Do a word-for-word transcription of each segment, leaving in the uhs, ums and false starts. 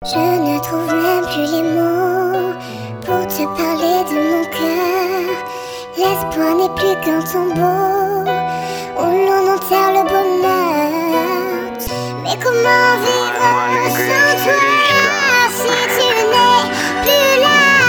Je ne trouve même plus les mots pour te parler de mon cœur. L'espoir n'est plus qu'un tombeau où l'on enterre le bonheur. Mais comment vivre sans toi si tu n'es plus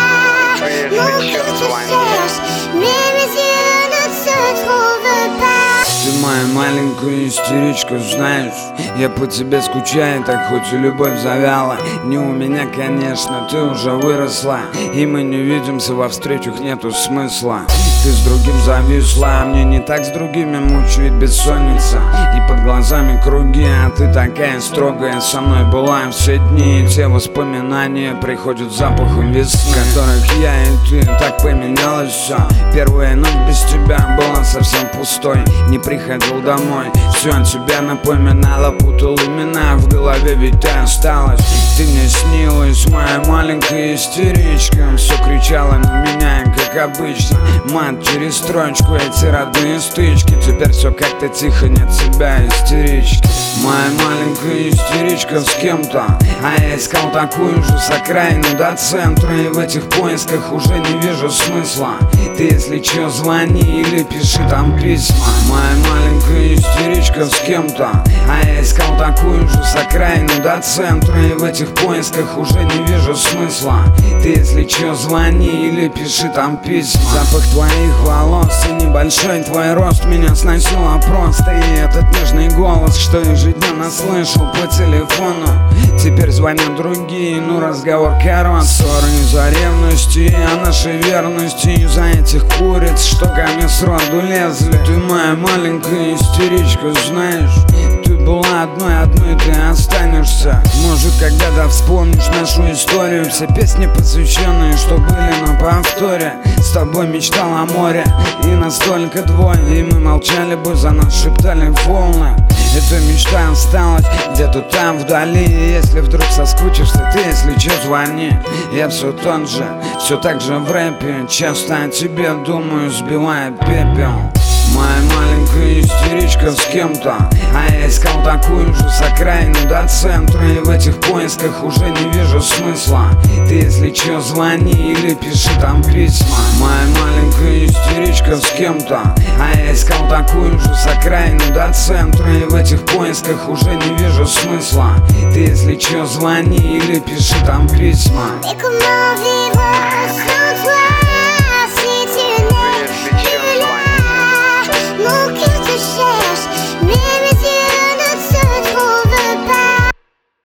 là? Mon cœur te cherche, mais mes yeux ne se trouvent pas. Ты моя маленькая истеричка, знаешь, я по тебе скучаю, так хоть и любовь завяла. Не у меня, конечно, ты уже выросла, и мы не видимся, во встречах нету смысла. Ты с другим зависла, а мне не так с другими мучает бессонница. И под глазами круги, а ты такая строгая. Со мной была все дни, и те воспоминания приходят запахом весны, в которых я и ты так поменялось все. Первая ночь без тебя была совсем пустой. Не приходил домой, все от тебя напоминало, путал имена в голове, ведь ты осталась. Ты мне снилась, моя маленькая истеричка. Все кричала на меня, как обычно. Мат через строчку, эти родные стычки. Теперь все как-то тихо, нет тебя, истерички. Моя маленькая истеричка с кем-то, а я искал такую же с окраины до центра. И в этих поисках уже не вижу смысла. Ты, если че, звони или пиши там письма. Моя маленькая истеричка с кем-то, а я искал такую же с окраины до центра. И в этих поисках уже не вижу смысла. Ты, если че, звони или пиши там письма. Запах твоих волос и небольшой твой рост меня сносило просто. И этот нежный голос, что ежедневно слышал по телефону, теперь звонят другие, ну разговор короткий. Ссоры из-за ревности, а нашей верности из-за этих куриц, что ко мне сроду лезли. Ты моя маленькая истеричка, знаешь, ты была одной, одной ты останешься. Может, когда-то вспомнишь нашу историю, все песни посвященные, что были на повторе. С тобой мечтал о море, и настолько двое, и мы молчали бы, за нас шептали волны. Эта мечта осталась где-то там вдали. И если вдруг соскучишься, ты, если че, звони. Я все тот же, все так же в рэпе. Часто о тебе думаю, сбивая пепел. Моя маленькая истеричка с кем-то, а я искал такую же с окраины до центра. И в этих поисках уже не вижу смысла. Ты, если че, звони или пиши там письма. Моя маленькая истеричка с кем-то, а я искал такую же с окраины до центра. И в этих поисках уже не вижу смысла. Ты, если че, звони или пиши там письма. Mais comment vivre sans toi?